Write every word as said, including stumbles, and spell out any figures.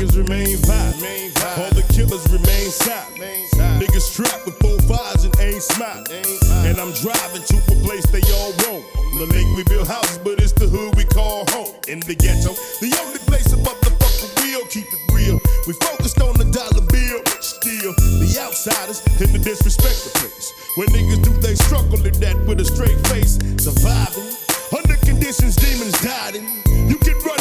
niggas remain violent. All the killers remain silent. Niggas trapped with four fives and ain't smiling. And I'm driving to a place they all roam. On the lake we build houses, but it's the hood we call home. In the ghetto, the only place above the fucking wheel, keep it real. We focused on the dollar bill, still the outsiders in the disrespect the place. When niggas do they struggle in that with a straight face, surviving under conditions demons died in. You